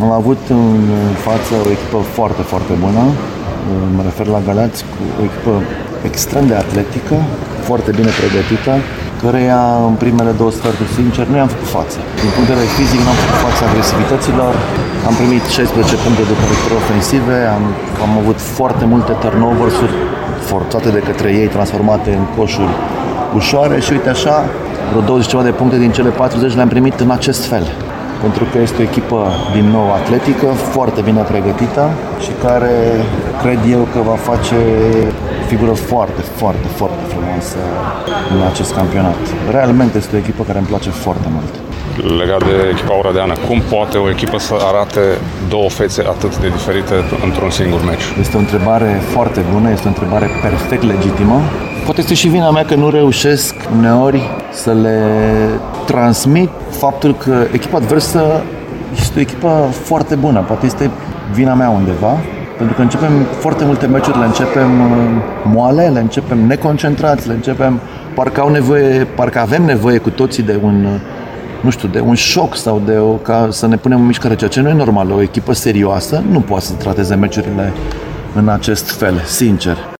Am avut în față o echipă foarte, foarte bună. Mă refer la Galați, cu o echipă extrem de atletică, foarte bine pregătită, căreia în primele două sferturi, sincer, nu i-am făcut față. Din punct de vedere fizic, n-am făcut față agresivităților, am primit 16 puncte de corecturi ofensive, am avut foarte multe turnovers-uri forțate de către ei, transformate în coșuri ușoare și uite așa, vreo 20 ceva de puncte din cele 40 le-am primit în acest fel. Pentru că este o echipă, din nou, atletică, foarte bine pregătită și care cred eu că va face figură foarte, foarte, foarte frumoasă în acest campionat. Realmente este o echipă care îmi place foarte mult. Legat de echipa oradeană, cum poate o echipă să arate două fețe atât de diferite într-un singur meci? Este o întrebare foarte bună, este o întrebare perfect legitimă. Poate este și vina mea că nu reușesc uneori să le transmit faptul că echipa adversă este o echipă foarte bună. Poate este vina mea undeva, pentru că începem foarte multe meciuri, le începem moale, le începem neconcentrați, le începem parcă avem nevoie cu toții de un șoc sau ca să ne punem în mișcare, ceea ce nu e normal. O echipă serioasă nu poate să trateze meciurile în acest fel, sincer.